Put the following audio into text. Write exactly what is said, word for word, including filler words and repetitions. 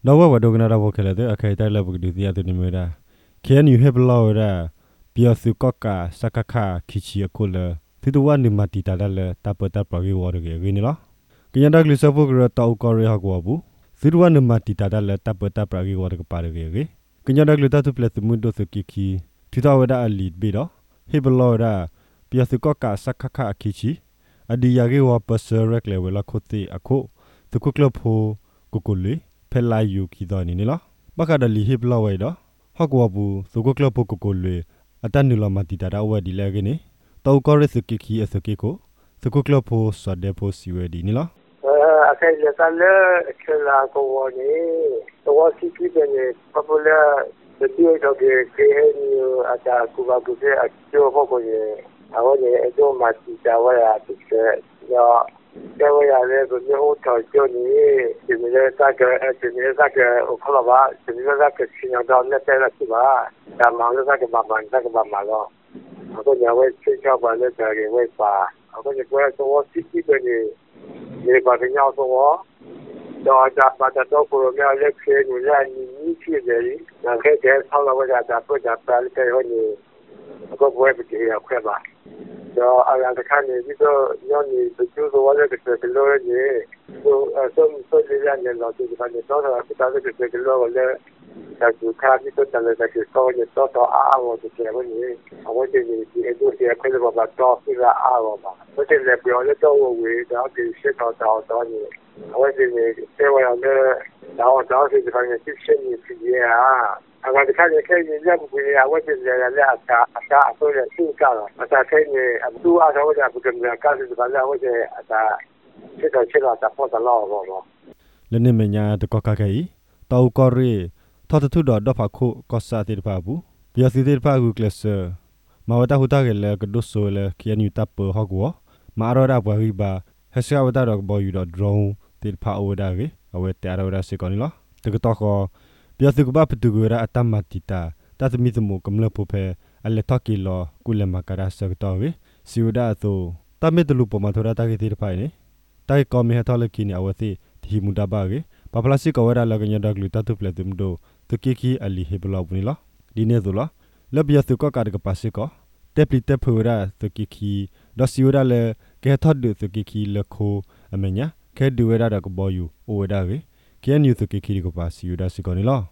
နောက်ဝဝဒုကနာတော့ခဲလေတဲ့အခိုင်တိုက်လက်ပုဒူစီရတူနေမရာခဲနယူဟေဘလောရာပြစုကကစကခခိချီကိုလသူတဝနိမတီတာလတပတပရီဝရကေရင်းလားကညဒကလစပုကရတောက်ကောရဟကောဘူးသူတဝနိမတီတာလတပတပရီဝရကပါရကေကညဒကလတတုပလက်မှုဒိုစကိခီသူတဝဒအလီဘီတော့ဟေဘလောရာပြစုကကစကခခိချီအဒီယာကေဝပစရက်လေဝလာခိုတီအခုသူကကလဖိုကိုကိုလီဖဲလာယူခီတော်နေလားဘကဒလီဟိဘလဝဲတော့ဟောက်ဝဘူးသူကကလပိုကိုကိုလွေအတန်နူလမတီတာတော့ဝဲဒီလဲကနေတောက်ကောရစကိခီအစကိကိုသူကကလပိုစဒေပိုစီဝဲဒီနီလားအဲအခိုင်လက်တလဲခလာကိုဝနေတော့စီပီတဲ့ပပလာဒီတော့ကေကေနီအတာကူဘာကူတဲ့အကျော်ဖို့ကိုရအောင်နေအကျော်မတီတာဝဲရတဲ့ရောကျဝရလည်းဘယ်လိုထောက်ကြနေဒီလိုစကားအဲဒီလိုစကားခလာပါဒီလိုစကားရှင်းတော့လက်တဲ့လိုက်ပါဒါမှလည်းစကားပါမှန်စကားပါမှတော့အခုညဝဲချိချပါလက်တယ်ဝဲပါအခုညကွဲတော့စစ်စစ်ပဲနေဒီပါကညောတော့တော့ဒါပါတော့ကိုရမြလက်ခဲနေရနီနီဖြစ်တယ်ဒါခဲတဲ့ဆောင်းလာဝဲတာတော့ဒါပါလေတဲ့ဟိုနေအခုဘွဲပြည့်ရခွဲပါတော့အရာတခါနေပြီးတော့ညနေသူတို့ဝါရတဲ့ကလေးတွေဟိုအဆုံးဆိုကြရနေတော့ဒီကနေတော့တာတာတဲ့ကလေးတွေလည်းဒါကခါပြီးတော့တလည်းကစောရတော့တော့အားဝတ်တယ်ဝင်နေအဝတ်တွေဒီအတူတူခွဲလို့ပါတော့ပြရအားပါဘာလို့လဲပြောလဲတော့ဝေးတော့ဒီရှစ်တော့တော့တော့နေအဝတ်တွေစေဝရလည်းတော့တော့ဒီကနေစစ်ရှင်းနေပြရအမှန်တကယ်ခဲနေရဘူးလေအဝတ်တွေလည်းအတာအတာအဆိုးရရှိကြတော့အတာခဲနေအတူအားတော့ကြဘူးကမြကားစီကလည်းအဝတ်တွေအတာစစ်တော့စစ်တော့တာပေါ်တော့တော့တော့လည်းနေမညာတကကခဲတောက်ကောရီထထထုဒဒဖခုကောစာတိဖာဘူးပြစီတိဖာကူကလစမဝတာဟူတာကလည်းကဒုဆိုလေခီယနီတပ်ဟောကောမာရောဒါဘဝီဘာဟဆဝတာတော့ဘောယူတော့ drone တိဖာအိုဒါကေအဝဲတဲရောဒါစေကောနီလားတကတော့ပြစုကဘပတူဂရအတမတီတာတသမီသမုကမလပုဖေအလက်တကီလောကုလမကရာစကတော်ဝေစီဝဒါသောတမေတလူပမထရတာကေတိဖိုင်နေတိုင်ကောမီဟထလကီနီအဝစီဒီမူတာဘာကေပပလစီကဝရလာကညဒကလူတတုပလက်တုမဒိုတကီကီအလီဟေဘလောဘူးနီလားဒီနေဇလာလဘယစုကကာဒကပါစီကောတက်ပလီတက်ဖူရာတကီကီဒစီဝဒါလေကေထတ်ဒုတကီကီလခိုအမညာခဲဒူဝရတာကဘောယူအိုဝဒါကေကဲနျူတကီကီကပါစီဝဒါစီကောနီလား